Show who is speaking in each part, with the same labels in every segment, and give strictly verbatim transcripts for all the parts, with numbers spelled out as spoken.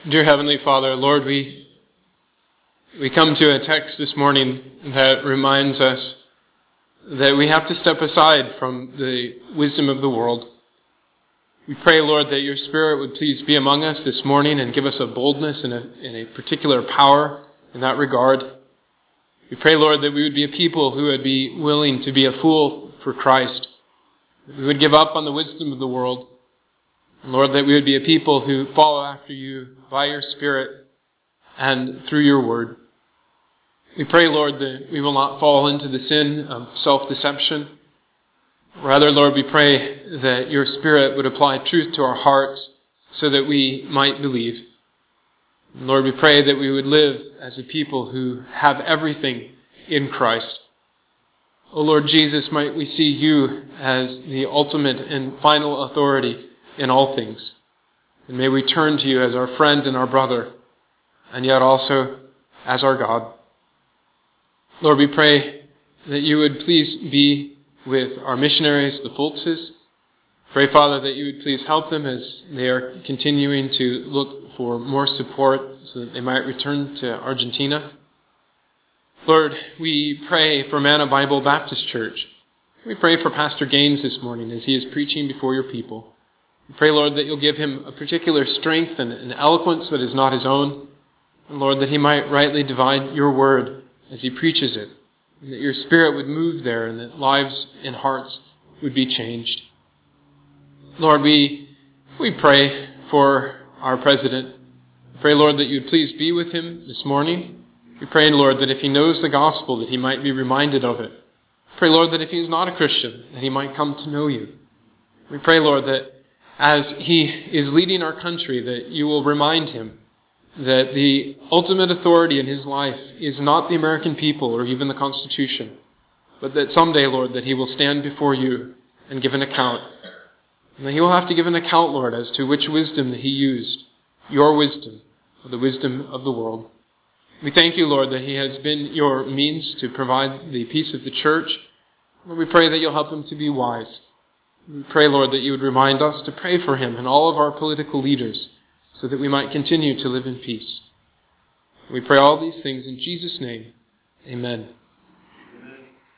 Speaker 1: Dear Heavenly Father, Lord, we we come to a text this morning that reminds us that we have to step aside from the wisdom of the world. We pray, Lord, that your Spirit would please be among us this morning and give us a boldness and a, and a particular power in that regard. We pray, Lord, that we would be a people who would be willing to be a fool for Christ. That we would give up on the wisdom of the world. And Lord, that we would be a people who follow after you by your Spirit and through your word. We pray, Lord, that we will not fall into the sin of self-deception. Rather, Lord, we pray that your Spirit would apply truth to our hearts so that we might believe. And Lord, we pray that we would live as a people who have everything in Christ. O Lord Jesus, might we see you as the ultimate and final authority in all things. And may we turn to you as our friend and our brother, and yet also as our God. Lord, we pray that you would please be with our missionaries, the Fultzes. Pray, Father, that you would please help them as they are continuing to look for more support so that they might return to Argentina. Lord, we pray for Manna Bible Baptist Church. We pray for Pastor Gaines this morning as he is preaching before your people. We pray, Lord, that you'll give him a particular strength and an eloquence that is not his own. And Lord, that he might rightly divide your word as he preaches it. And that your Spirit would move there and that lives and hearts would be changed. Lord, we we pray for our president. We pray, Lord, that you'd please be with him this morning. We pray, Lord, that if he knows the gospel, that he might be reminded of it. Pray, Lord, that if he is not a Christian, that he might come to know you. We pray, Lord, that as he is leading our country, that you will remind him that the ultimate authority in his life is not the American people or even the Constitution, but that someday, Lord, that he will stand before you and give an account. And that he will have to give an account, Lord, as to which wisdom that he used, your wisdom or the wisdom of the world. We thank you, Lord, that he has been your means to provide the peace of the church. Lord, we pray that you'll help him to be wise. We pray, Lord, that you would remind us to pray for him and all of our political leaders so that we might continue to live in peace. We pray all these things in Jesus' name. Amen. Amen.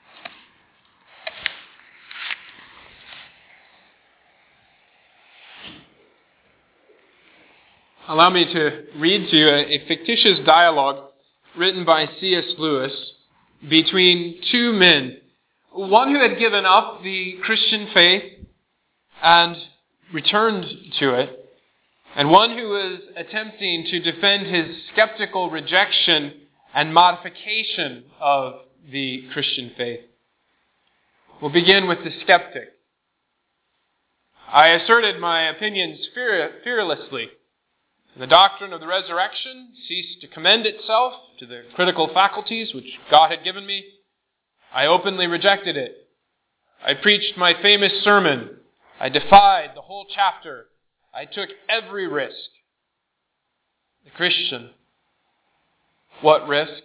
Speaker 1: Allow me to read to you a, a fictitious dialogue written by C S Lewis between two men. One who had given up the Christian faith and returned to it, and one who was attempting to defend his skeptical rejection and modification of the Christian faith. We'll begin with the skeptic. I asserted my opinions fear, fearlessly. The doctrine of the resurrection ceased to commend itself to the critical faculties which God had given me. I openly rejected it. I preached my famous sermon. I defied the whole chapter. I took every risk. The Christian. What risk?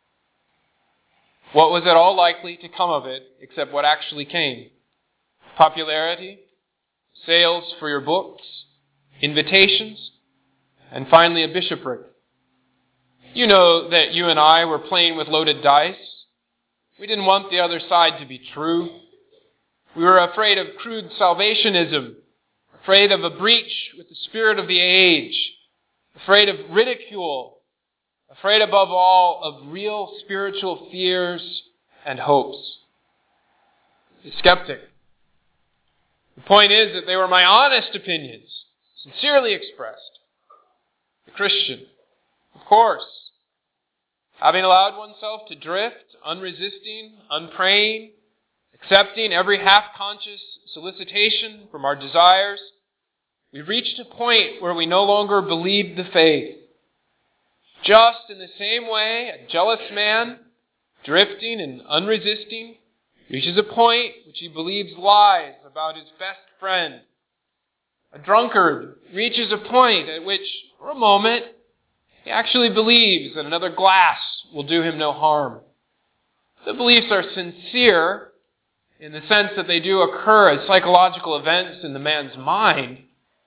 Speaker 1: What was at all likely to come of it except what actually came? Popularity, sales for your books, invitations, and finally a bishopric. You know that you and I were playing with loaded dice. We didn't want the other side to be true. We were afraid of crude salvationism, afraid of a breach with the spirit of the age, afraid of ridicule, afraid above all of real spiritual fears and hopes. The skeptic. The point is that they were my honest opinions, sincerely expressed. The Christian. Of course, having allowed oneself to drift, unresisting, unpraying, accepting every half-conscious solicitation from our desires, we reached a point where we no longer believed the faith. Just in the same way, a jealous man, drifting and unresisting, reaches a point which he believes lies about his best friend. A drunkard reaches a point at which, for a moment, he actually believes that another glass will do him no harm. The beliefs are sincere in the sense that they do occur as psychological events in the man's mind,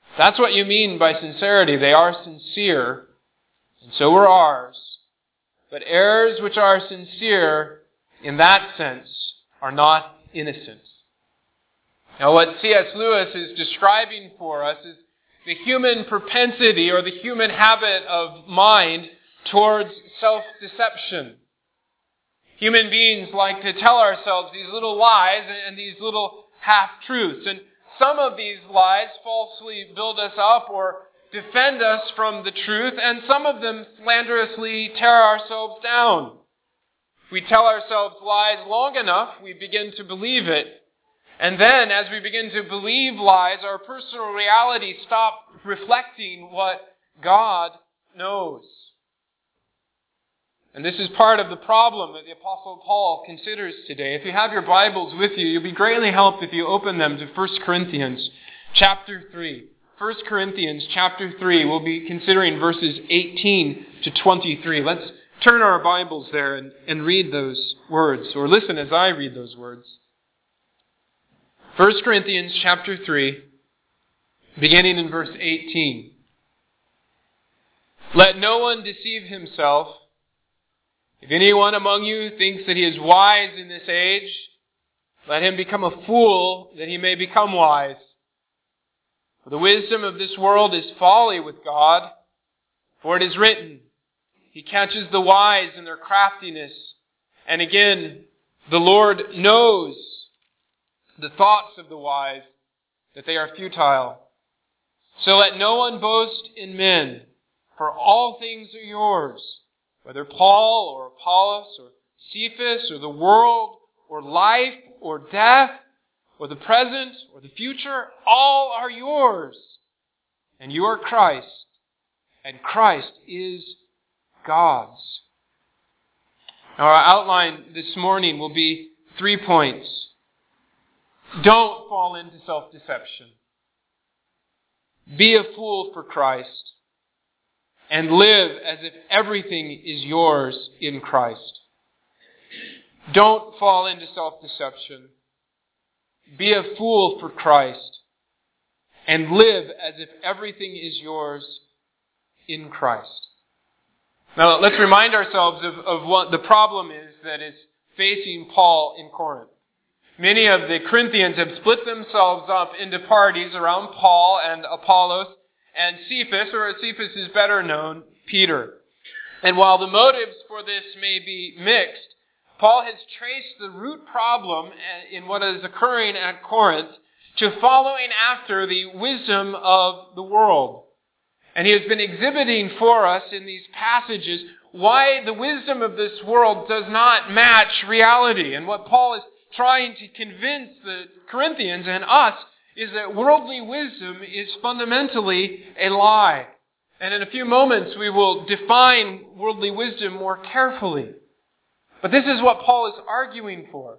Speaker 1: That's what you mean by sincerity. They are sincere, and so are ours. But errors which are sincere, in that sense, are not innocent. Now, what C S Lewis is describing for us is the human propensity or the human habit of mind towards self-deception. Human beings like to tell ourselves these little lies and these little half-truths. And some of these lies falsely build us up or defend us from the truth, and some of them slanderously tear ourselves down. If we tell ourselves lies long enough, we begin to believe it. And then, as we begin to believe lies, our personal reality stops reflecting what God knows. And this is part of the problem that the Apostle Paul considers today. If you have your Bibles with you, you'll be greatly helped if you open them to First Corinthians chapter three. First Corinthians chapter three, we'll be considering verses eighteen to twenty-three. Let's turn our Bibles there and, and read those words, or listen as I read those words. First Corinthians chapter three, beginning in verse eighteen. Let no one deceive himself. If anyone among you thinks that he is wise in this age, let him become a fool that he may become wise. For the wisdom of this world is folly with God. For it is written, He catches the wise in their craftiness. And again, the Lord knows the thoughts of the wise, that they are futile. So let no one boast in men, for all things are yours, whether Paul or Apollos or Cephas or the world or life or death or the present or the future, all are yours. And you are Christ, and Christ is God's. Now, our outline this morning will be three points. Don't fall into self-deception. Be a fool for Christ. And live as if everything is yours in Christ. Don't fall into self-deception. Be a fool for Christ. And live as if everything is yours in Christ. Now, let's remind ourselves of, of what the problem is that is facing Paul in Corinth. Many of the Corinthians have split themselves up into parties around Paul and Apollos and Cephas, or as Cephas is better known, Peter. And while the motives for this may be mixed, Paul has traced the root problem in what is occurring at Corinth to following after the wisdom of the world. And he has been exhibiting for us in these passages why the wisdom of this world does not match reality. And what Paul is trying to convince the Corinthians and us is that worldly wisdom is fundamentally a lie. And in a few moments we will define worldly wisdom more carefully. But this is what Paul is arguing for.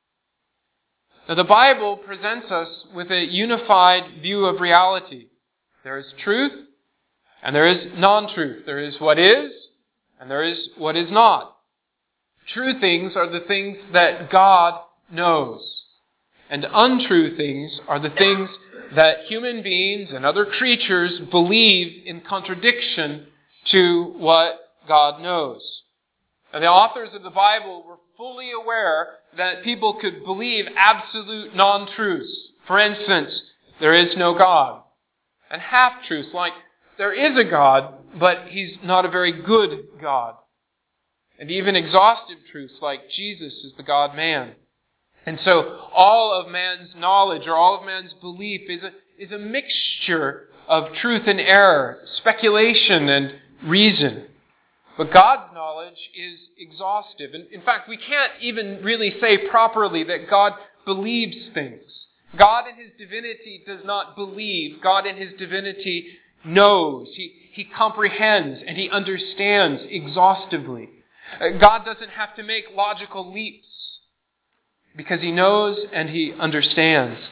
Speaker 1: Now, the Bible presents us with a unified view of reality. There is truth and there is non-truth. There is what is and there is what is not. True things are the things that God knows. And untrue things are the things that human beings and other creatures believe in contradiction to what God knows. And the authors of the Bible were fully aware that people could believe absolute non-truths. For instance, there is no God. And half-truths like there is a God, but He's not a very good God. And even exhaustive truths like Jesus is the God-man. And so all of man's knowledge or all of man's belief is a, is a mixture of truth and error, speculation and reason. But God's knowledge is exhaustive. And in fact, we can't even really say properly that God believes things. God in His divinity does not believe. God in His divinity knows. He, he comprehends and He understands exhaustively. God doesn't have to make logical leaps, because He knows and He understands.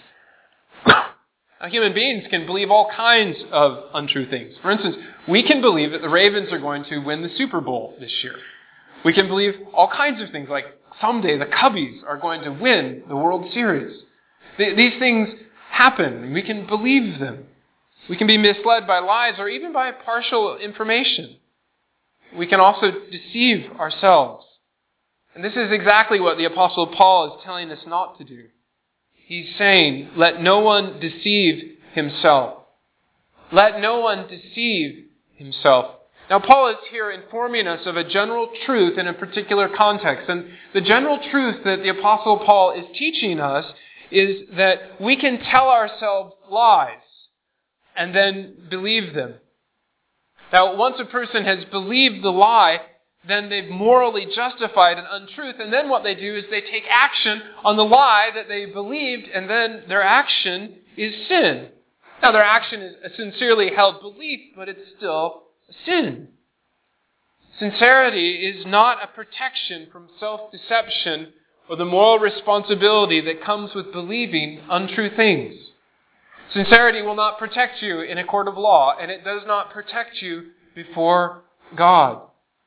Speaker 1: Now, human beings can believe all kinds of untrue things. For instance, we can believe that the Ravens are going to win the Super Bowl this year. We can believe all kinds of things, like someday the Cubbies are going to win the World Series. Th- these things happen. We can believe them. We can be misled by lies or even by partial information. We can also deceive ourselves. And this is exactly what the Apostle Paul is telling us not to do. He's saying, let no one deceive himself. Let no one deceive himself. Now, Paul is here informing us of a general truth in a particular context. And the general truth that the Apostle Paul is teaching us is that we can tell ourselves lies and then believe them. Now, once a person has believed the lie, then they've morally justified an untruth. And then what they do is they take action on the lie that they believed, and then their action is sin. Now, their action is a sincerely held belief, but it's still sin. Sincerity is not a protection from self-deception or the moral responsibility that comes with believing untrue things. Sincerity will not protect you in a court of law, and it does not protect you before God.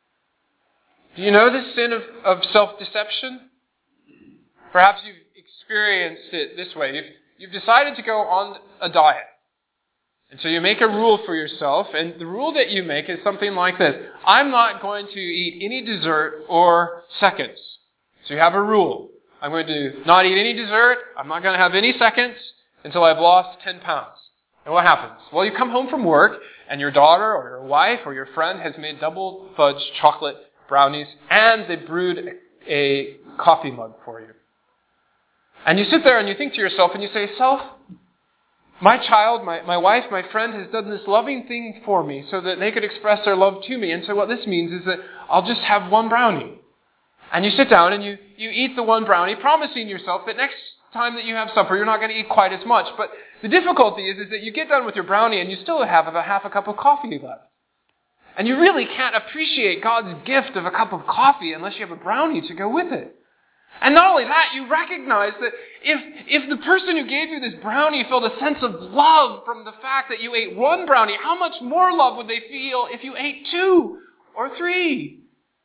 Speaker 1: Do you know the sin of, of self-deception? Perhaps you've experienced it this way. You've, you've decided to go on a diet. And so you make a rule for yourself, and the rule that you make is something like this. I'm not going to eat any dessert or seconds. So you have a rule. I'm going to not eat any dessert. I'm not going to have any seconds until I've lost ten pounds. And what happens? Well, you come home from work, and your daughter or your wife or your friend has made double fudge chocolate brownies, and they brewed a coffee mug for you. And you sit there and you think to yourself, and you say, self, my child, my, my wife, my friend has done this loving thing for me so that they could express their love to me. And so what this means is that I'll just have one brownie. And you sit down and you, you eat the one brownie, promising yourself that next time that you have supper, you're not going to eat quite as much. But the difficulty is, is that you get done with your brownie and you still have about half a cup of coffee left. And you really can't appreciate God's gift of a cup of coffee unless you have a brownie to go with it. And not only that, you recognize that if, if the person who gave you this brownie felt a sense of love from the fact that you ate one brownie, how much more love would they feel if you ate two or three?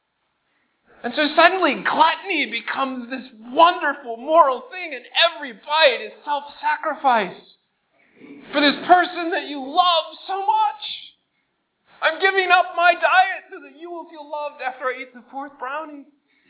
Speaker 1: And so suddenly gluttony becomes this wonderful moral thing, and every bite is self-sacrifice for this person that you love so much. I'm giving up my diet so that you will feel loved after I eat the fourth brownie.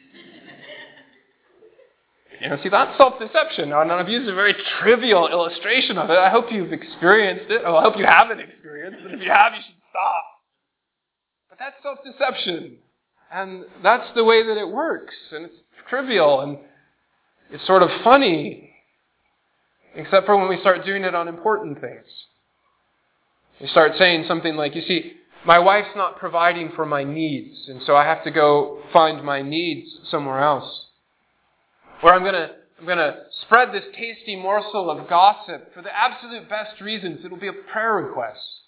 Speaker 1: You know, see, that's self-deception. Now, and I've used a very trivial illustration of it. I hope you've experienced it. Well, I hope you haven't experienced it. If you have, you should stop. But that's self-deception. And that's the way that it works. And it's trivial and it's sort of funny. Except for when we start doing it on important things. We start saying something like, you see, my wife's not providing for my needs, and so I have to go find my needs somewhere else. Or I'm going to I'm going to spread this tasty morsel of gossip for the absolute best reasons. It'll be a prayer request.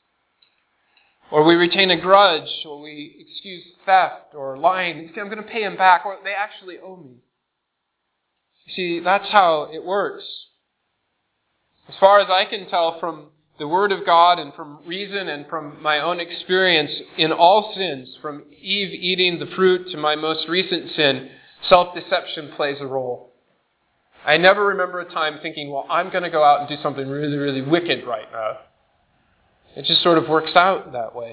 Speaker 1: Or we retain a grudge, or we excuse theft or lying. You see, I'm going to pay them back, or they actually owe me. You see, that's how it works. As far as I can tell from the Word of God and from reason and from my own experience in all sins, from Eve eating the fruit to my most recent sin, self-deception plays a role. I never remember a time thinking, well, I'm going to go out and do something really, really wicked right now. It just sort of works out that way.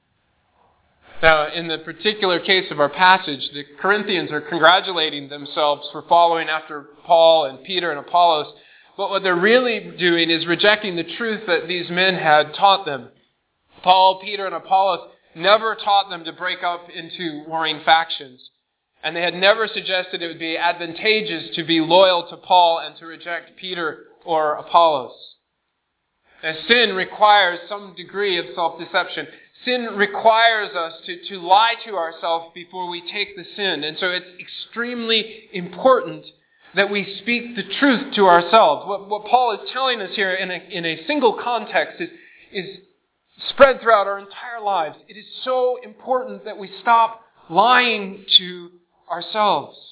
Speaker 1: Now, in the particular case of our passage, the Corinthians are congratulating themselves for following after Paul and Peter and Apollos. But what they're really doing is rejecting the truth that these men had taught them. Paul, Peter, and Apollos never taught them to break up into warring factions. And they had never suggested it would be advantageous to be loyal to Paul and to reject Peter or Apollos. Now, sin requires some degree of self-deception. Sin requires us to, to lie to ourselves before we take the sin. And so it's extremely important that we speak the truth to ourselves. What, what Paul is telling us here in a, in a single context is, is spread throughout our entire lives. It is so important that we stop lying to ourselves.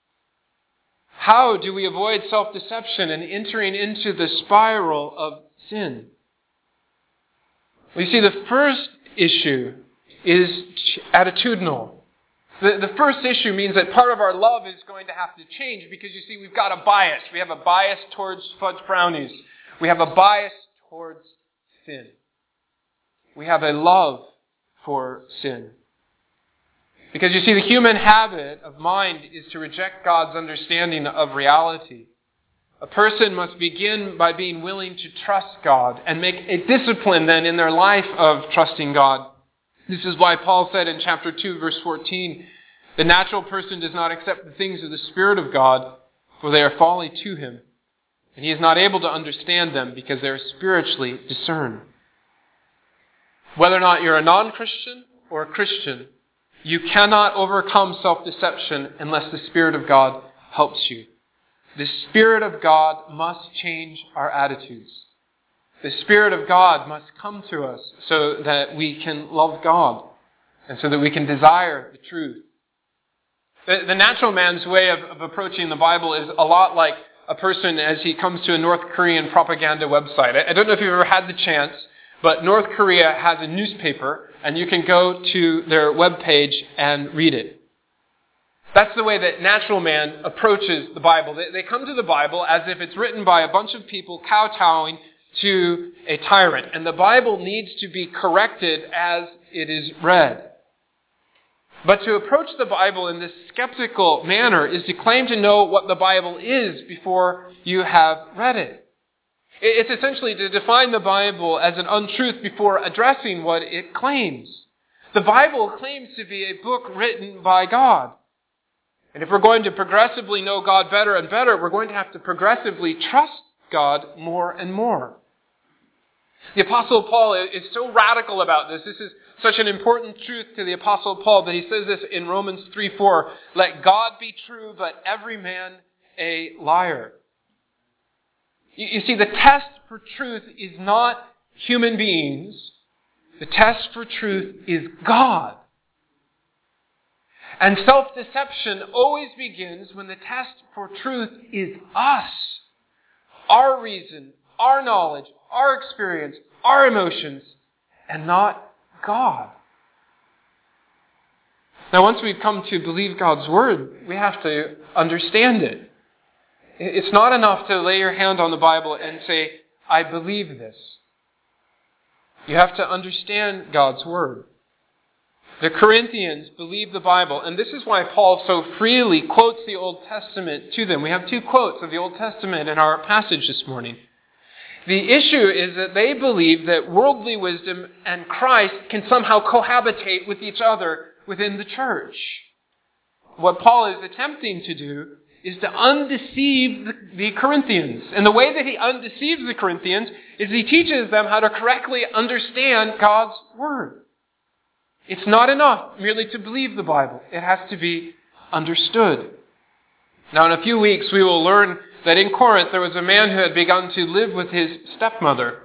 Speaker 1: How do we avoid self-deception and entering into the spiral of sin? We see the first issue is attitudinal. The, the first issue means that part of our love is going to have to change because, you see, we've got a bias. We have a bias towards fudge brownies. We have a bias towards sin. we have a love for sin. Because you see, the human habit of mind is to reject God's understanding of reality. A person must begin by being willing to trust God and make a discipline then in their life of trusting God. This is why Paul said in chapter two, verse fourteen, the natural person does not accept the things of the Spirit of God, for they are folly to him, and he is not able to understand them because they are spiritually discerned. Whether or not you're a non-Christian or a Christian, you cannot overcome self-deception unless the Spirit of God helps you. The Spirit of God must change our attitudes. The Spirit of God must come to us so that we can love God and so that we can desire the truth. The, the natural man's way of, of approaching the Bible is a lot like a person as he comes to a North Korean propaganda website. I, I don't know if you've ever had the chance, but North Korea has a newspaper and you can go to their webpage and read it. That's the way that natural man approaches the Bible. They, they come to the Bible as if it's written by a bunch of people kowtowing to a tyrant. And the Bible needs to be corrected as it is read. But to approach the Bible in this skeptical manner is to claim to know what the Bible is before you have read it. It's essentially to define the Bible as an untruth before addressing what it claims. The Bible claims to be a book written by God. And if we're going to progressively know God better and better, we're going to have to progressively trust God more and more. The Apostle Paul is so radical about this. This is such an important truth to the Apostle Paul that he says this in Romans three four. Let God be true, but every man a liar. You, you see, the test for truth is not human beings. The test for truth is God. And self-deception always begins when the test for truth is us. Our reason, our knowledge, our experience, our emotions, and not God. Now, once we've come to believe God's Word, we have to understand it. It's not enough to lay your hand on the Bible and say, I believe this. You have to understand God's Word. The Corinthians believed the Bible, and this is why Paul so freely quotes the Old Testament to them. We have two quotes of the Old Testament in our passage this morning. The issue is that they believe that worldly wisdom and Christ can somehow cohabitate with each other within the church. What Paul is attempting to do is to undeceive the, the Corinthians. And the way that he undeceives the Corinthians is he teaches them how to correctly understand God's Word. It's not enough merely to believe the Bible. It has to be understood. Now, in a few weeks, we will learn that in Corinth there was a man who had begun to live with his stepmother.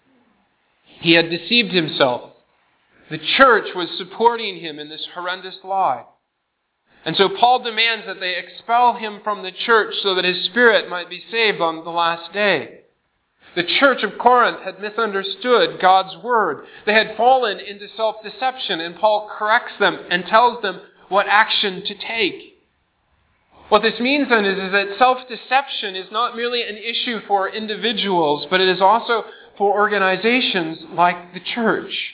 Speaker 1: He had deceived himself. The church was supporting him in this horrendous lie. And so Paul demands that they expel him from the church so that his spirit might be saved on the last day. The church of Corinth had misunderstood God's Word. They had fallen into self-deception, and Paul corrects them and tells them what action to take. What this means then is, is that self-deception is not merely an issue for individuals, but it is also for organizations like the church.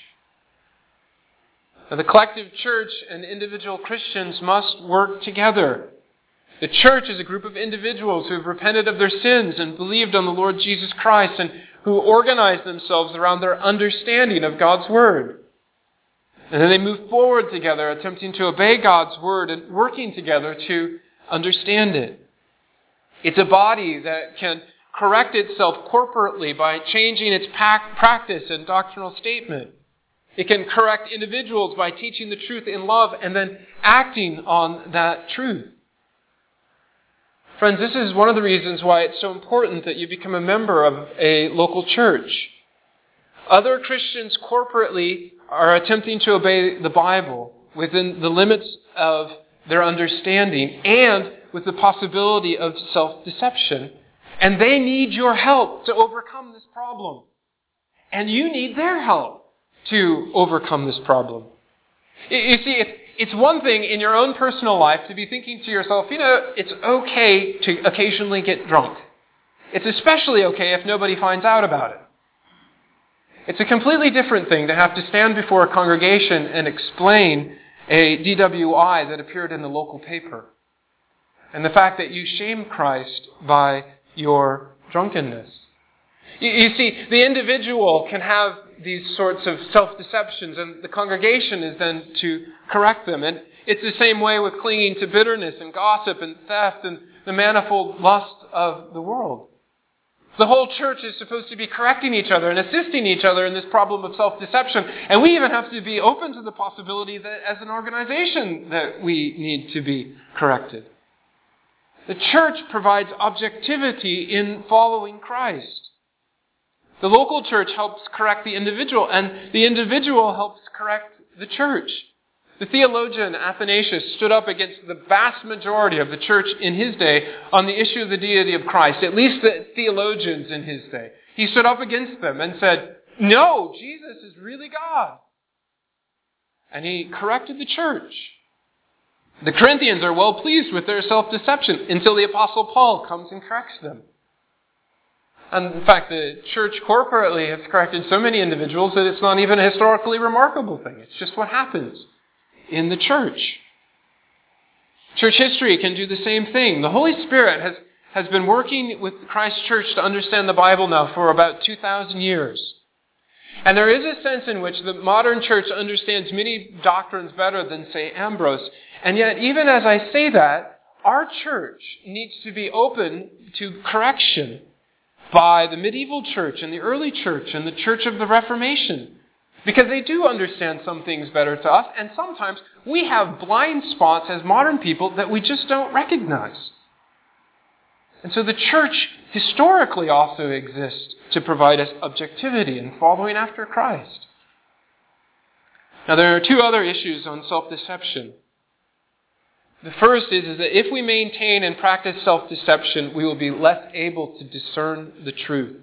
Speaker 1: Now, the collective church and individual Christians must work together. The church is a group of individuals who have repented of their sins and believed on the Lord Jesus Christ and who organize themselves around their understanding of God's Word. And then they move forward together, attempting to obey God's Word and working together to understand it. It's a body that can correct itself corporately by changing its practice and doctrinal statement. It can correct individuals by teaching the truth in love and then acting on that truth. Friends, this is one of the reasons why it's so important that you become a member of a local church. Other Christians corporately are attempting to obey the Bible within the limits of their understanding and with the possibility of self-deception. And they need your help to overcome this problem. And you need their help to overcome this problem. You see, it's It's one thing in your own personal life to be thinking to yourself, you know, it's okay to occasionally get drunk. It's especially okay if nobody finds out about it. It's a completely different thing to have to stand before a congregation and explain a D W I that appeared in the local paper. And the fact that you shame Christ by your drunkenness. You, you see, the individual can have these sorts of self-deceptions, and the congregation is then to correct them. And it's the same way with clinging to bitterness and gossip and theft and the manifold lust of the world. The whole church is supposed to be correcting each other and assisting each other in this problem of self-deception. And we even have to be open to the possibility that as an organization that we need to be corrected. The church provides objectivity in following Christ. The local church helps correct the individual, and the individual helps correct the church. The theologian Athanasius stood up against the vast majority of the church in his day on the issue of the deity of Christ, at least the theologians in his day. He stood up against them and said, no, Jesus is really God. And he corrected the church. The Corinthians are well pleased with their self-deception until the Apostle Paul comes and corrects them. And in fact, the church corporately has corrected so many individuals that it's not even a historically remarkable thing. It's just what happens in the church. Church history can do the same thing. The Holy Spirit has, has been working with Christ's church to understand the Bible now for about two thousand years. And there is a sense in which the modern church understands many doctrines better than, say, Ambrose. And yet, even as I say that, our church needs to be open to correction by the medieval church and the early church and the church of the Reformation. Because they do understand some things better to us, and sometimes we have blind spots as modern people that we just don't recognize. And so the church historically also exists to provide us objectivity in following after Christ. Now there are two other issues on self-deception. The first is, is that if we maintain and practice self-deception, we will be less able to discern the truth.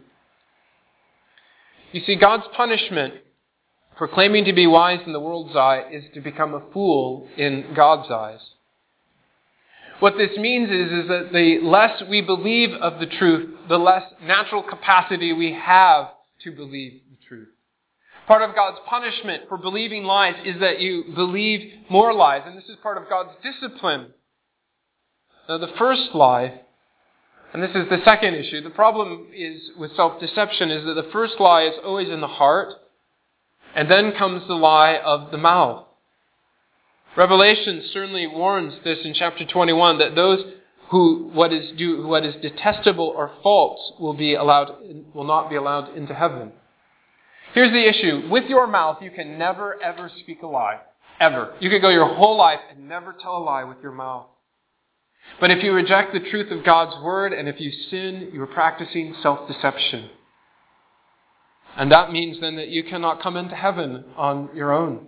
Speaker 1: You see, God's punishment for claiming to be wise in the world's eye is to become a fool in God's eyes. What this means is, is that the less we believe of the truth, the less natural capacity we have to believe the truth. Part of God's punishment for believing lies is that you believe more lies, and this is part of God's discipline. Now, the first lie, and this is the second issue, the problem is with self-deception is that the first lie is always in the heart, and then comes the lie of the mouth. Revelation certainly warns this in chapter twenty-one, that those who what is do what is detestable or false will be allowed will not be allowed into heaven. Here's the issue. With your mouth, you can never, ever speak a lie. Ever. You could go your whole life and never tell a lie with your mouth. But if you reject the truth of God's word, and if you sin, you are practicing self-deception. And that means then that you cannot come into heaven on your own.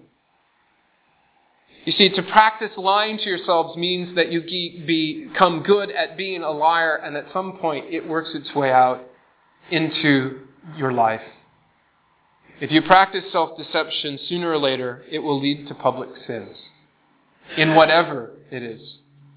Speaker 1: You see, to practice lying to yourselves means that you become good at being a liar, and at some point it works its way out into your life. If you practice self-deception, sooner or later, it will lead to public sins, in whatever it is.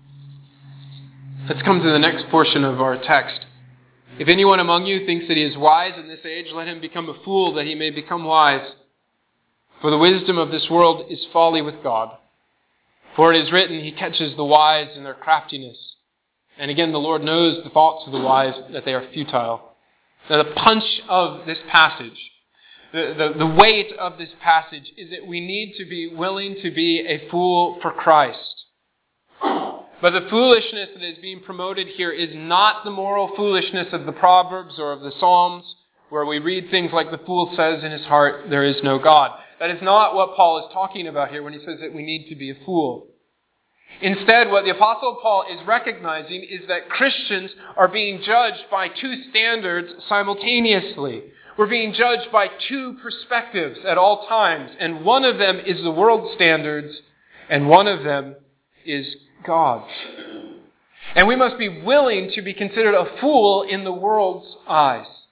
Speaker 1: Let's come to the next portion of our text. If anyone among you thinks that he is wise in this age, let him become a fool that he may become wise. For the wisdom of this world is folly with God. For it is written, he catches the wise in their craftiness. And again, the Lord knows the thoughts of the wise, that they are futile. Now, the punch of this passage, the, the, the weight of this passage is that we need to be willing to be a fool for Christ. But the foolishness that is being promoted here is not the moral foolishness of the Proverbs or of the Psalms, where we read things like the fool says in his heart, there is no God. That is not what Paul is talking about here when he says that we need to be a fool. Instead, what the Apostle Paul is recognizing is that Christians are being judged by two standards simultaneously. We're being judged by two perspectives at all times, and one of them is the world's standards, and one of them is God's. And we must be willing to be considered a fool in the world's eyes.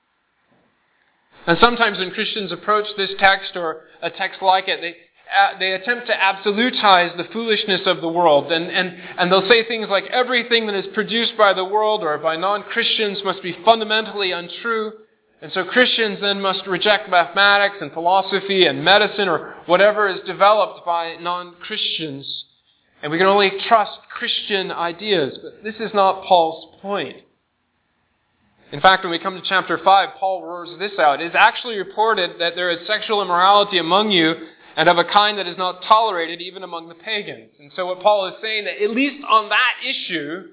Speaker 1: And sometimes when Christians approach this text or a text like it, they uh, they attempt to absolutize the foolishness of the world. And, and, and they'll say things like everything that is produced by the world or by non-Christians must be fundamentally untrue. And so Christians then must reject mathematics and philosophy and medicine or whatever is developed by non-Christians. And we can only trust Christian ideas. But this is not Paul's point. In fact, when we come to chapter five, Paul roars this out. It is actually reported that there is sexual immorality among you, and of a kind that is not tolerated even among the pagans. And so what Paul is saying, that at least on that issue,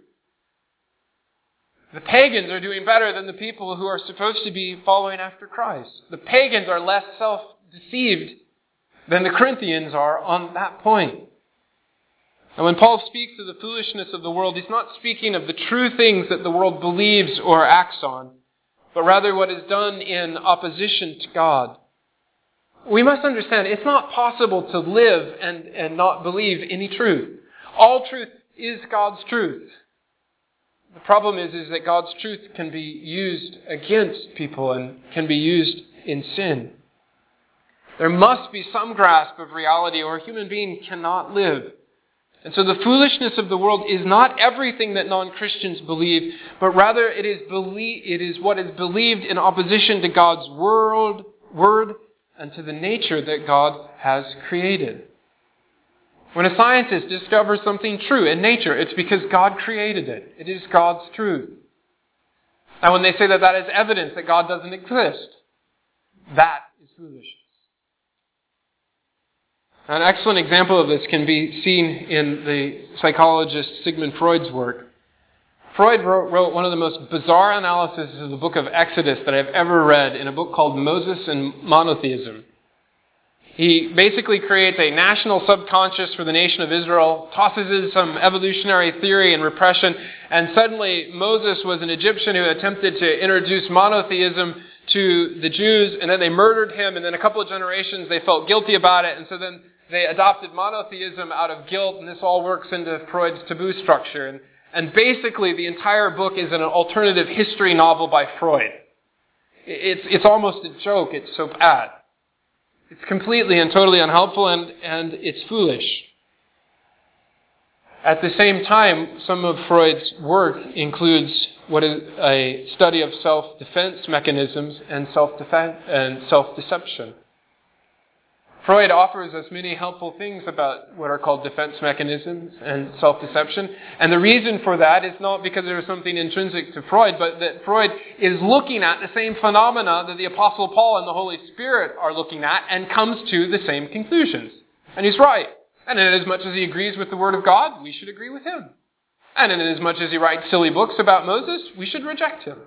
Speaker 1: the pagans are doing better than the people who are supposed to be following after Christ. The pagans are less self-deceived than the Corinthians are on that point. And when Paul speaks of the foolishness of the world, he's not speaking of the true things that the world believes or acts on, but rather what is done in opposition to God. We must understand it's not possible to live and, and not believe any truth. All truth is God's truth. The problem is, is that God's truth can be used against people and can be used in sin. There must be some grasp of reality or a human being cannot live. And so the foolishness of the world is not everything that non-Christians believe, but rather it is belie- it is what is believed in opposition to God's word, word and to the nature that God has created. When a scientist discovers something true in nature, it's because God created it. It is God's truth. And when they say that that is evidence that God doesn't exist, that is foolishness. An excellent example of this can be seen in the psychologist Sigmund Freud's work. Freud wrote, wrote one of the most bizarre analyses of the book of Exodus that I've ever read in a book called Moses and Monotheism. He basically creates a national subconscious for the nation of Israel, tosses in some evolutionary theory and repression, and suddenly Moses was an Egyptian who attempted to introduce monotheism to the Jews, and then they murdered him, and then a couple of generations they felt guilty about it, and so then they adopted monotheism out of guilt, and this all works into Freud's taboo structure. And, and basically the entire book is an alternative history novel by Freud. It's, it's almost a joke, it's so bad. It's completely and totally unhelpful, and, and it's foolish. At the same time, some of Freud's work includes what is a study of self-defense mechanisms and self-defense and self-deception. Freud offers us many helpful things about what are called defense mechanisms and self-deception. And the reason for that is not because there is something intrinsic to Freud, but that Freud is looking at the same phenomena that the Apostle Paul and the Holy Spirit are looking at and comes to the same conclusions. And he's right. And in as much as he agrees with the Word of God, we should agree with him. And in as much as he writes silly books about Moses, we should reject him.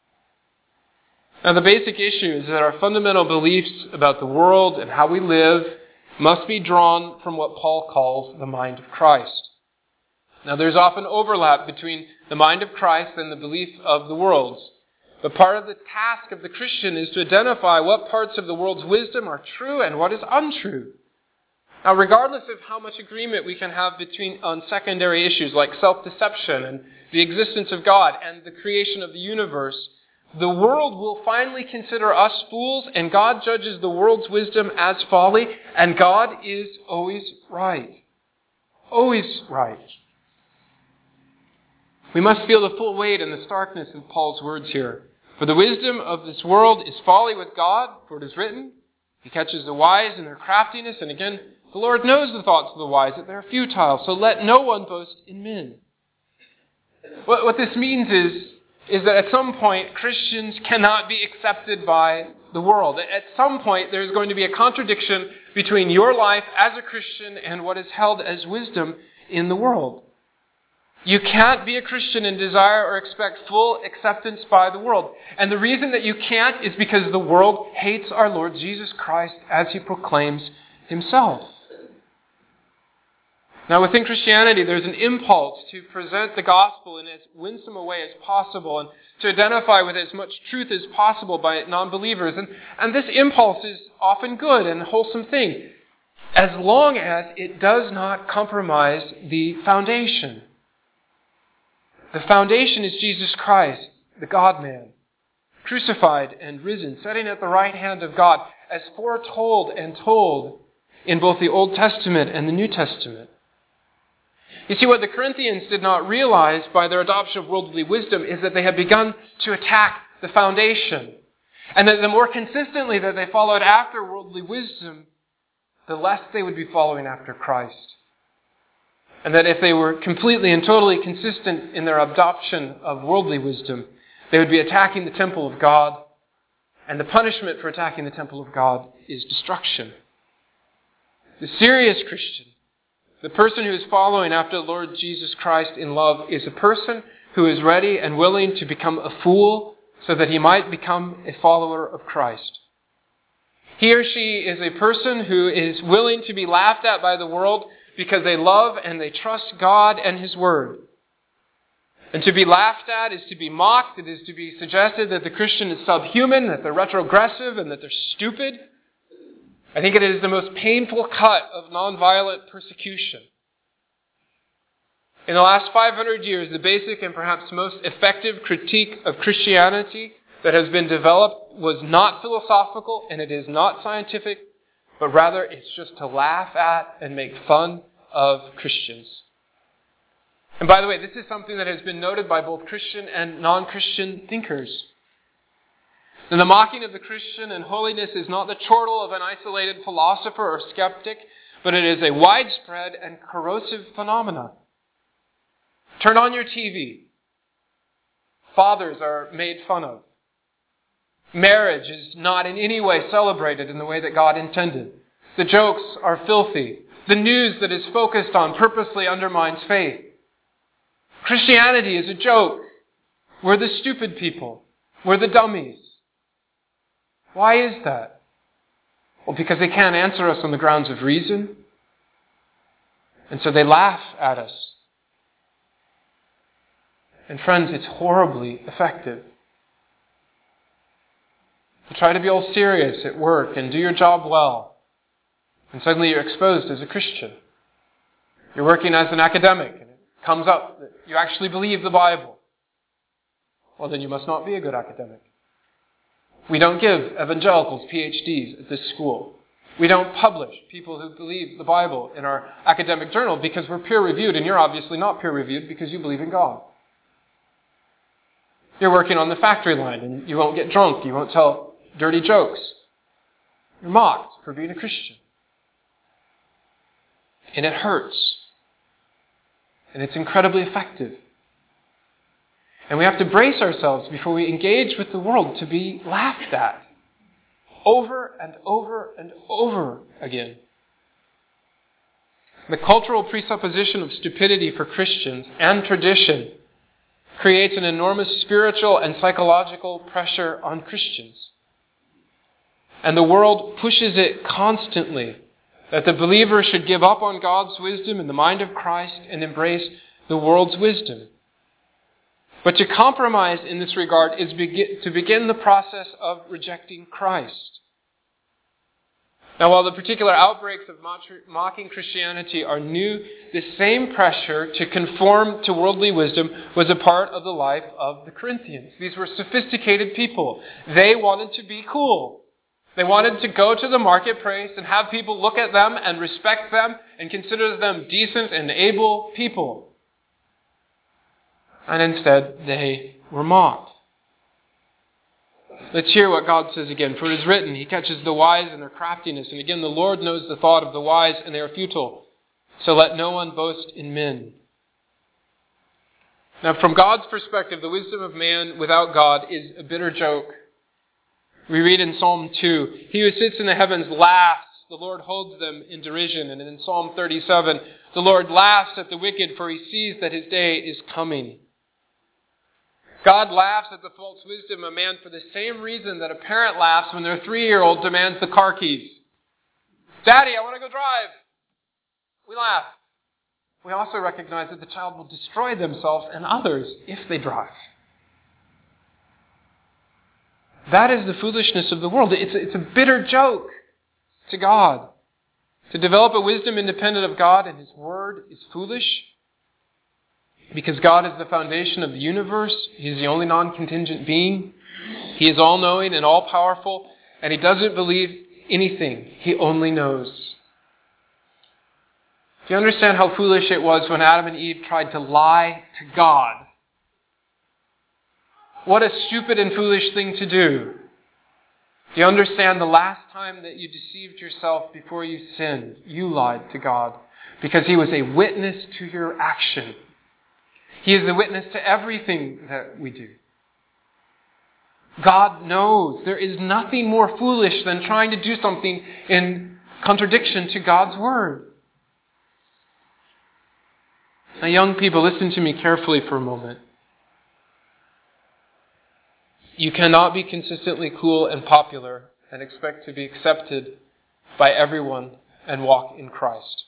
Speaker 1: Now, the basic issue is that our fundamental beliefs about the world and how we live must be drawn from what Paul calls the mind of Christ. Now, there's often overlap between the mind of Christ and the belief of the world's. But part of the task of the Christian is to identify what parts of the world's wisdom are true and what is untrue. Now, regardless of how much agreement we can have between on secondary issues like self-deception and the existence of God and the creation of the universe, the world will finally consider us fools, and God judges the world's wisdom as folly, and God is always right. Always right. We must feel the full weight and the starkness of Paul's words here. For the wisdom of this world is folly with God, for it is written, He catches the wise in their craftiness, and again, the Lord knows the thoughts of the wise, that they are futile, so let no one boast in men. What, what this means is, is that at some point, Christians cannot be accepted by the world. At some point, there's going to be a contradiction between your life as a Christian and what is held as wisdom in the world. You can't be a Christian and desire or expect full acceptance by the world. And the reason that you can't is because the world hates our Lord Jesus Christ as He proclaims Himself. Now, within Christianity, there's an impulse to present the gospel in as winsome a way as possible and to identify with as much truth as possible by non-believers. And, and this impulse is often good and a wholesome thing, as long as it does not compromise the foundation. The foundation is Jesus Christ, the God-man, crucified and risen, sitting at the right hand of God, as foretold and told in both the Old Testament and the New Testament. You see, what the Corinthians did not realize by their adoption of worldly wisdom is that they had begun to attack the foundation. And that the more consistently that they followed after worldly wisdom, the less they would be following after Christ. And that if they were completely and totally consistent in their adoption of worldly wisdom, they would be attacking the temple of God. And the punishment for attacking the temple of God is destruction. The serious Christian, the person who is following after the Lord Jesus Christ in love, is a person who is ready and willing to become a fool so that he might become a follower of Christ. He or she is a person who is willing to be laughed at by the world because they love and they trust God and His Word. And to be laughed at is to be mocked. It is to be suggested that the Christian is subhuman, that they're retrogressive, and that they're stupid. I think it is the most painful cut of nonviolent persecution. In the last five hundred years, the basic and perhaps most effective critique of Christianity that has been developed was not philosophical and it is not scientific, but rather it's just to laugh at and make fun of Christians. And by the way, this is something that has been noted by both Christian and non-Christian thinkers. And the mocking of the Christian and holiness is not the chortle of an isolated philosopher or skeptic, but it is a widespread and corrosive phenomenon. Turn on your T V. Fathers are made fun of. Marriage is not in any way celebrated in the way that God intended. The jokes are filthy. The news that is focused on purposely undermines faith. Christianity is a joke. We're the stupid people. We're the dummies. Why is that? Well, because they can't answer us on the grounds of reason. And so they laugh at us. And friends, it's horribly effective. You try to be all serious at work and do your job well. And suddenly you're exposed as a Christian. You're working as an academic and it comes up that you actually believe the Bible. Well, then you must not be a good academic. We don't give evangelicals P H Ds at this school. We don't publish people who believe the Bible in our academic journal because we're peer-reviewed, and you're obviously not peer-reviewed because you believe in God. You're working on the factory line and you won't get drunk. You won't tell dirty jokes. You're mocked for being a Christian. And it hurts. And it's incredibly effective. And we have to brace ourselves before we engage with the world to be laughed at. Over and over and over again. The cultural presupposition of stupidity for Christians and tradition creates an enormous spiritual and psychological pressure on Christians. And the world pushes it constantly that the believer should give up on God's wisdom in the mind of Christ and embrace the world's wisdom. But to compromise in this regard is begin, to begin the process of rejecting Christ. Now, while the particular outbreaks of mocking Christianity are new, the same pressure to conform to worldly wisdom was a part of the life of the Corinthians. These were sophisticated people. They wanted to be cool. They wanted to go to the marketplace and have people look at them and respect them and consider them decent and able people. And instead, they were mocked. Let's hear what God says again. For it is written, He catches the wise in their craftiness. And again, the Lord knows the thought of the wise, and they are futile. So let no one boast in men. Now, from God's perspective, the wisdom of man without God is a bitter joke. We read in Psalm two, He who sits in the heavens laughs. The Lord holds them in derision. And in Psalm thirty-seven, the Lord laughs at the wicked, for He sees that His day is coming. God laughs at the false wisdom of man for the same reason that a parent laughs when their three-year-old demands the car keys. Daddy, I want to go drive. We laugh. We also recognize that the child will destroy themselves and others if they drive. That is the foolishness of the world. It's a, it's a bitter joke to God. To develop a wisdom independent of God and His Word is foolish. Because God is the foundation of the universe. He is the only non-contingent being. He is all-knowing and all-powerful. And He doesn't believe anything. He only knows. Do you understand how foolish it was when Adam and Eve tried to lie to God? What a stupid and foolish thing to do. Do you understand the last time that you deceived yourself before you sinned, you lied to God because He was a witness to your action. He is the witness to everything that we do. God knows there is nothing more foolish than trying to do something in contradiction to God's Word. Now, young people, listen to me carefully for a moment. You cannot be consistently cool and popular and expect to be accepted by everyone and walk in Christ.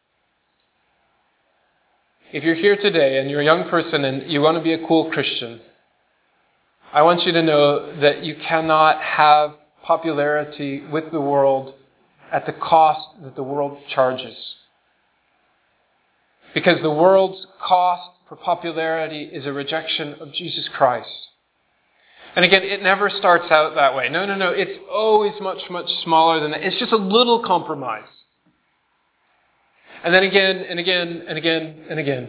Speaker 1: If you're here today and you're a young person and you want to be a cool Christian, I want you to know that you cannot have popularity with the world at the cost that the world charges. Because the world's cost for popularity is a rejection of Jesus Christ. And again, it never starts out that way. No, no, no. It's always much, much smaller than that. It's just a little compromise. And then again, and again, and again, and again.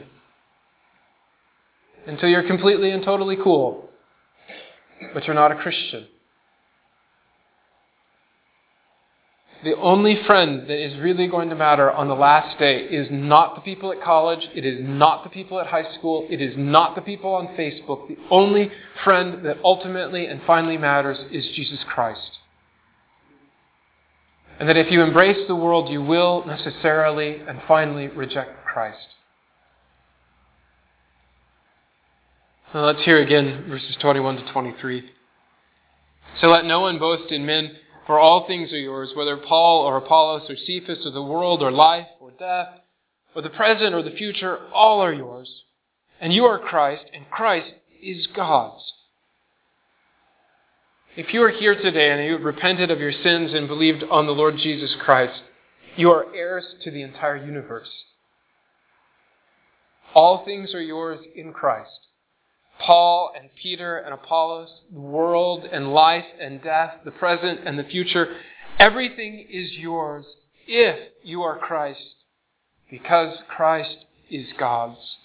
Speaker 1: Until you're completely and totally cool. But you're not a Christian. The only friend that is really going to matter on the last day is not the people at college. It is not the people at high school. It is not the people on Facebook. The only friend that ultimately and finally matters is Jesus Christ. And that if you embrace the world, you will necessarily and finally reject Christ. Now let's hear again verses twenty-one to twenty-three. So let no one boast in men, for all things are yours, whether Paul or Apollos or Cephas or the world or life or death or the present or the future, all are yours. And you are Christ, and Christ is God's. If you are here today and you have repented of your sins and believed on the Lord Jesus Christ, you are heirs to the entire universe. All things are yours in Christ. Paul and Peter and Apollos, the world and life and death, the present and the future, everything is yours if you are Christ, because Christ is God's.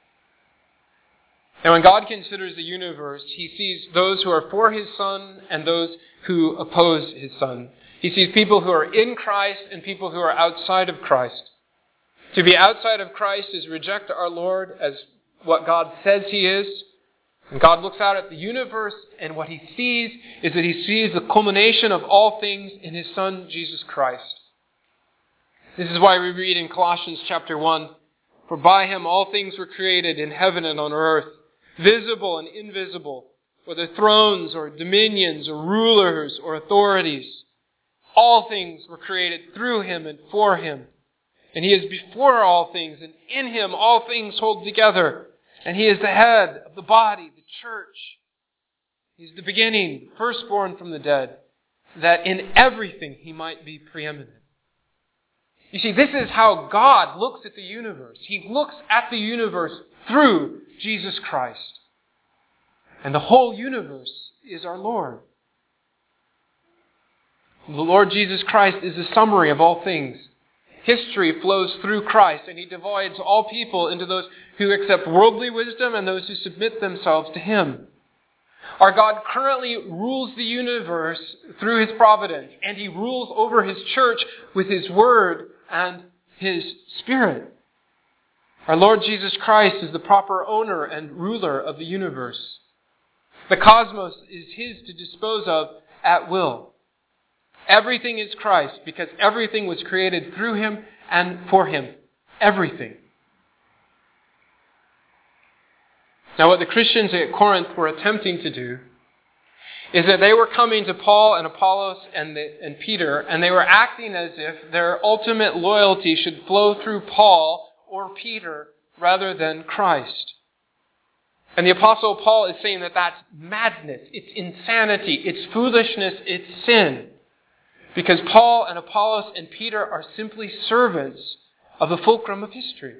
Speaker 1: Now, when God considers the universe, He sees those who are for His Son and those who oppose His Son. He sees people who are in Christ and people who are outside of Christ. To be outside of Christ is reject our Lord as what God says He is. And God looks out at the universe, and what He sees is that He sees the culmination of all things in His Son, Jesus Christ. This is why we read in Colossians chapter one, "For by Him all things were created in heaven and on earth, visible and invisible, whether thrones or dominions or rulers or authorities. All things were created through Him and for Him. And He is before all things, and in Him all things hold together. And He is the head of the body, the church. He's the beginning, firstborn from the dead, that in everything He might be preeminent." You see, this is how God looks at the universe. He looks at the universe through Jesus Christ. And the whole universe is our Lord. The Lord Jesus Christ is the summary of all things. History flows through Christ, and He divides all people into those who accept worldly wisdom and those who submit themselves to Him. Our God currently rules the universe through His providence, and He rules over His church with His Word and His Spirit. Our Lord Jesus Christ is the proper owner and ruler of the universe. The cosmos is His to dispose of at will. Everything is Christ because everything was created through Him and for Him. Everything. Now, what the Christians at Corinth were attempting to do is that they were coming to Paul and Apollos and, the, and Peter, and they were acting as if their ultimate loyalty should flow through Paul or Peter rather than Christ. And the Apostle Paul is saying that that's madness, it's insanity, it's foolishness, it's sin. Because Paul and Apollos and Peter are simply servants of the fulcrum of history.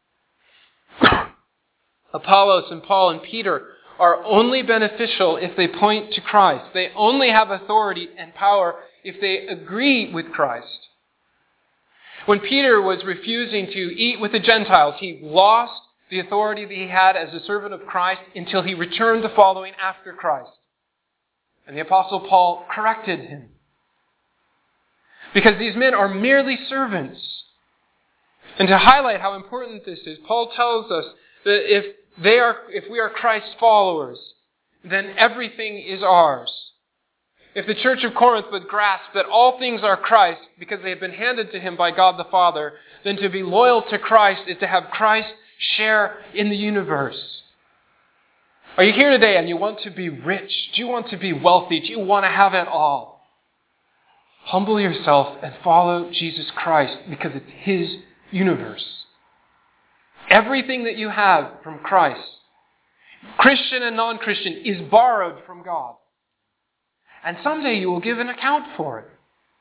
Speaker 1: Apollos and Paul and Peter are only beneficial if they point to Christ. They only have authority and power if they agree with Christ. When Peter was refusing to eat with the Gentiles, he lost the authority that he had as a servant of Christ until he returned to following after Christ. And the Apostle Paul corrected him. Because these men are merely servants. And to highlight how important this is, Paul tells us that if they are, if we are Christ's followers, then everything is ours. If the church of Corinth would grasp that all things are Christ because they have been handed to him by God the Father, then to be loyal to Christ is to have Christ share in the universe. Are you here today and you want to be rich? Do you want to be wealthy? Do you want to have it all? Humble yourself and follow Jesus Christ because it's his universe. Everything that you have from Christ, Christian and non-Christian, is borrowed from God. And someday you will give an account for it.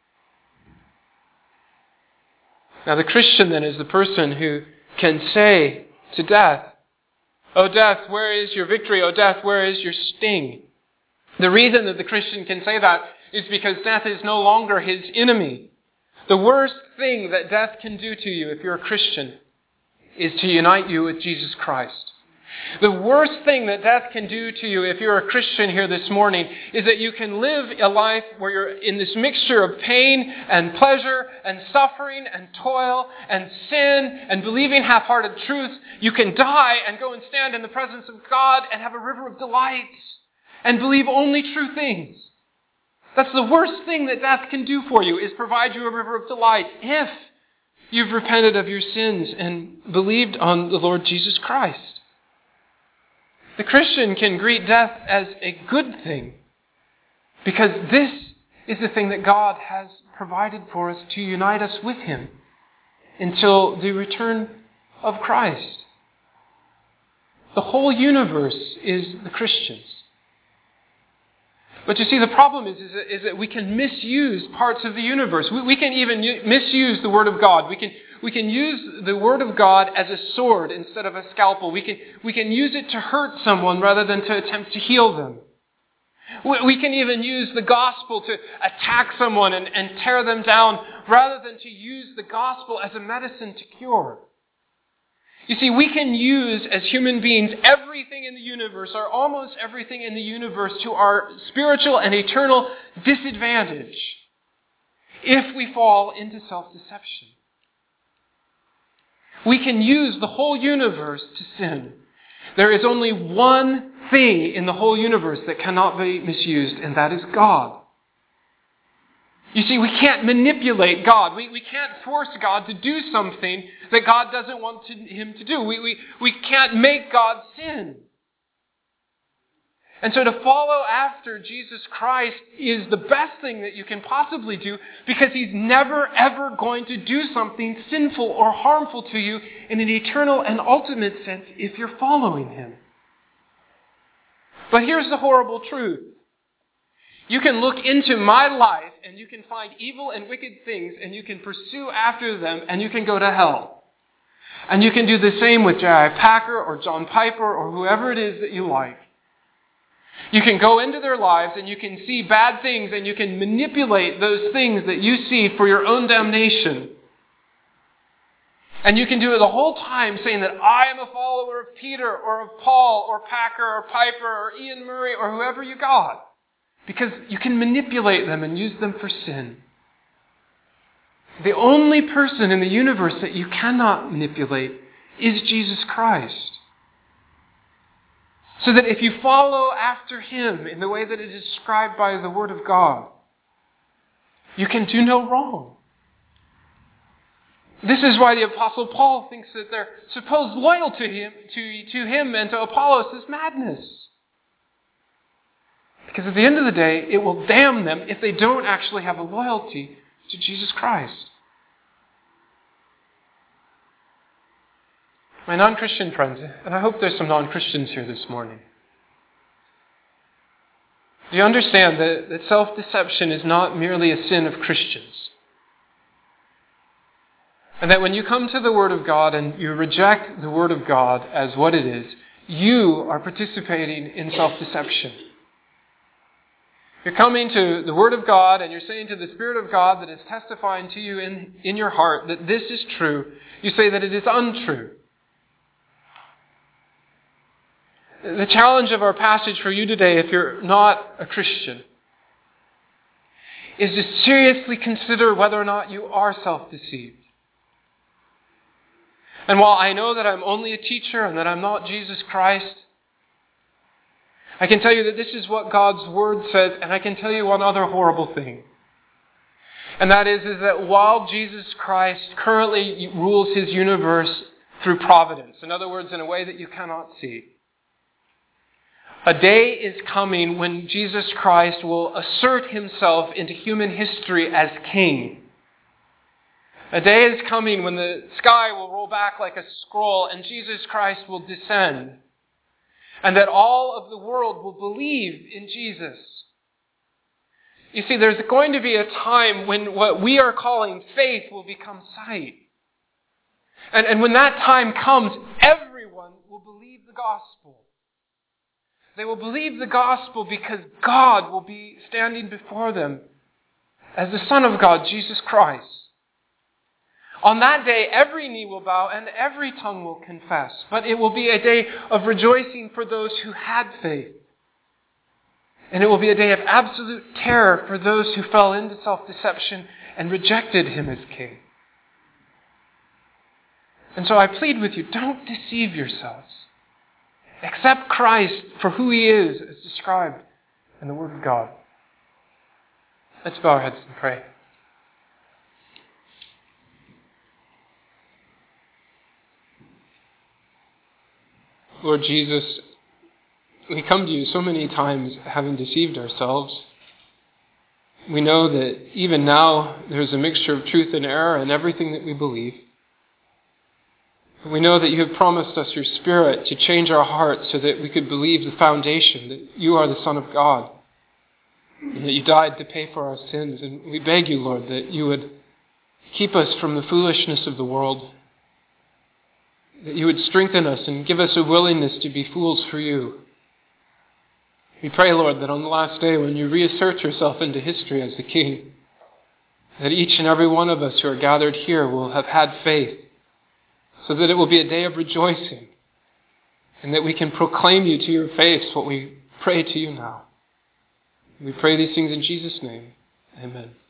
Speaker 1: Now the Christian then is the person who can say to death, "O death, where is your victory? O death, where is your sting?" The reason that the Christian can say that is because death is no longer his enemy. The worst thing that death can do to you if you're a Christian is to unite you with Jesus Christ. The worst thing that death can do to you if you're a Christian here this morning is that you can live a life where you're in this mixture of pain and pleasure and suffering and toil and sin and believing half-hearted truths. You can die and go and stand in the presence of God and have a river of delight and believe only true things. That's the worst thing that death can do for you, is provide you a river of delight if you've repented of your sins and believed on the Lord Jesus Christ. The Christian can greet death as a good thing because this is the thing that God has provided for us to unite us with him until the return of Christ. The whole universe is the Christians. But you see, the problem is, is, that, is that we can misuse parts of the universe. We, we can even u- misuse the Word of God. We can, we can use the Word of God as a sword instead of a scalpel. We can, we can use it to hurt someone rather than to attempt to heal them. We, we can even use the gospel to attack someone and, and tear them down rather than to use the gospel as a medicine to cure. You see, we can use, as human beings, everything in the universe, or almost everything in the universe, to our spiritual and eternal disadvantage if we fall into self-deception. We can use the whole universe to sin. There is only one thing in the whole universe that cannot be misused, and that is God. You see, we can't manipulate God. We, we can't force God to do something that God doesn't want to, him to do. We, we, we can't make God sin. And so to follow after Jesus Christ is the best thing that you can possibly do because he's never, ever going to do something sinful or harmful to you in an eternal and ultimate sense if you're following him. But here's the horrible truth. You can look into my life and you can find evil and wicked things and you can pursue after them and you can go to hell. And you can do the same with J I Packer or John Piper or whoever it is that you like. You can go into their lives and you can see bad things and you can manipulate those things that you see for your own damnation. And you can do it the whole time saying that I am a follower of Peter or of Paul or Packer or Piper or Ian Murray or whoever you got. Because you can manipulate them and use them for sin. The only person in the universe that you cannot manipulate is Jesus Christ. So that if you follow after him in the way that it is described by the Word of God, you can do no wrong. This is why the Apostle Paul thinks that their supposed loyalty to him, to, to him and to Apollos is madness. Because at the end of the day, it will damn them if they don't actually have a loyalty to Jesus Christ. My non-Christian friends, and I hope there's some non-Christians here this morning, do you understand that, that self-deception is not merely a sin of Christians? And that when you come to the Word of God and you reject the Word of God as what it is, you are participating in self-deception. You're coming to the Word of God and you're saying to the Spirit of God that is testifying to you in, in your heart that this is true. You say that it is untrue. The challenge of our passage for you today, if you're not a Christian, is to seriously consider whether or not you are self-deceived. And while I know that I'm only a teacher and that I'm not Jesus Christ, I can tell you that this is what God's Word says, and I can tell you one other horrible thing. And that is, is that while Jesus Christ currently rules his universe through providence, in other words, in a way that you cannot see, a day is coming when Jesus Christ will assert himself into human history as king. A day is coming when the sky will roll back like a scroll and Jesus Christ will descend. And that all of the world will believe in Jesus. You see, there's going to be a time when what we are calling faith will become sight. And, and when that time comes, everyone will believe the gospel. They will believe the gospel because God will be standing before them as the Son of God, Jesus Christ. On that day, every knee will bow and every tongue will confess. But it will be a day of rejoicing for those who had faith. And it will be a day of absolute terror for those who fell into self-deception and rejected him as king. And so I plead with you, don't deceive yourselves. Accept Christ for who he is, as described in the Word of God. Let's bow our heads and pray. Lord Jesus, we come to you so many times having deceived ourselves. We know that even now there's a mixture of truth and error in everything that we believe. We know that you have promised us your Spirit to change our hearts so that we could believe the foundation, that you are the Son of God, and that you died to pay for our sins. And we beg you, Lord, that you would keep us from the foolishness of the world, that you would strengthen us and give us a willingness to be fools for you. We pray, Lord, that on the last day when you reassert yourself into history as the King, that each and every one of us who are gathered here will have had faith, so that it will be a day of rejoicing, and that we can proclaim you to your face what we pray to you now. We pray these things in Jesus' name. Amen.